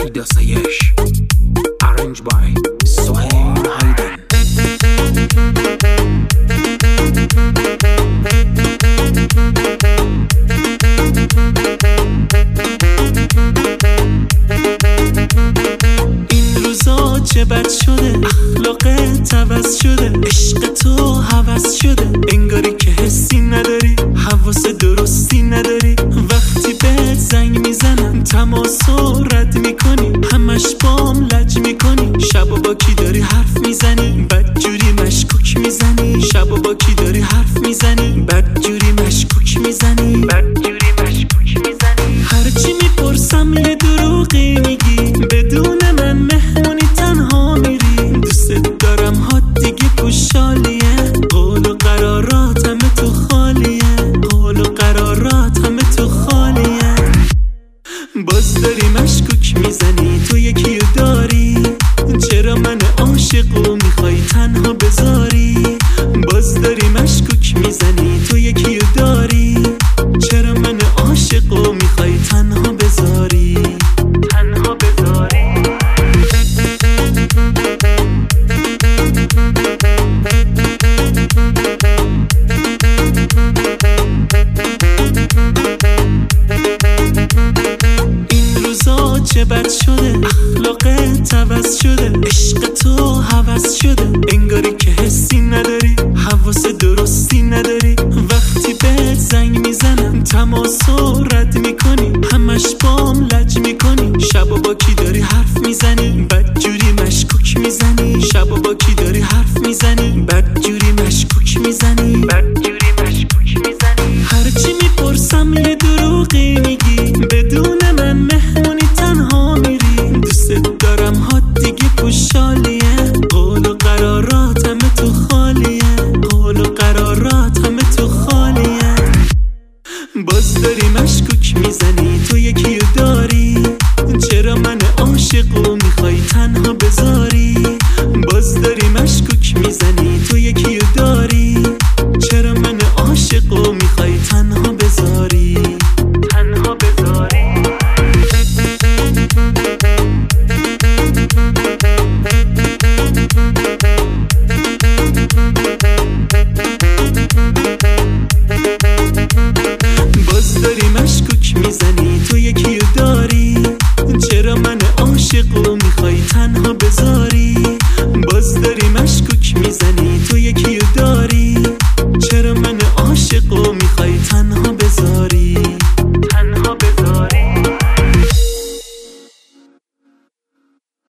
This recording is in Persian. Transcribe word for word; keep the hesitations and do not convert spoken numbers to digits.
Ida Sayesh, arranged by Sohail Hayden. این روزا چه بد شده، اخلاقت عوض شده، عشق تو هوس شده، انگاری که حسی نداری، حواس درستی نداری. وقتی بهت زنگ میزنم تماسو رد میکنی، همش بام لج میکنی. شبا با کی داری حرف میزنی، بدجوری مشکوک میزنی. شبا با کی داری حرف میزنی، بدجوری مشکوک میزنی. بدجوری مشکوک میزنی. هرچی میپرسم یه دروغی میگی، بدون من مهمونی تنها میری. دوست دارم ها دیگه پوشالیه، قول و قرارات همه تو خالیه. قول و قرارات همه تو خالیه. باز داری مشکوک میزنی، تو یکی رو داری. چرا من عاشقو میخوای تنها بذاری؟ باز داری مشکوک میزنی، تو یکی رو داری. چرا من عاشقو میخوای تنها بذاری؟ تنها بذاری. این روزا چه بد شده، اخلاقت عوض شده، عشق تو هوس شده، انگاری که حسی نداری، حواس درستی نداری. وقتی بهت زنگ میزنم تماسو رد میکنی، همش بام لج میکنی. شبا با کی داری حرف میزنی، بدجوری مشکوک میزنی. شبا با کی داری حرف میزنی، بدجوری مشکوک میزنی. بدجوری مشکوک میزنی. هرچی میپرسم یه دروغی میگی، بدون من مهمونی تنها میری. دوست دارم ها دیگه پوشالیه، قول و قرارات همه تو خالیه. قول و قرارات همه تو خالیه. باز داری مشکوک میزنی، تو یکی رو داری. چرا من عاشقو میخوای تنها بذاری؟ باز داری مشکوک میزنی، تو یکی رو داری. چرا من عاشقو میخوای تنها بذاری؟ تنها بذاری. باز داری مشکوک میزنی، تو یکی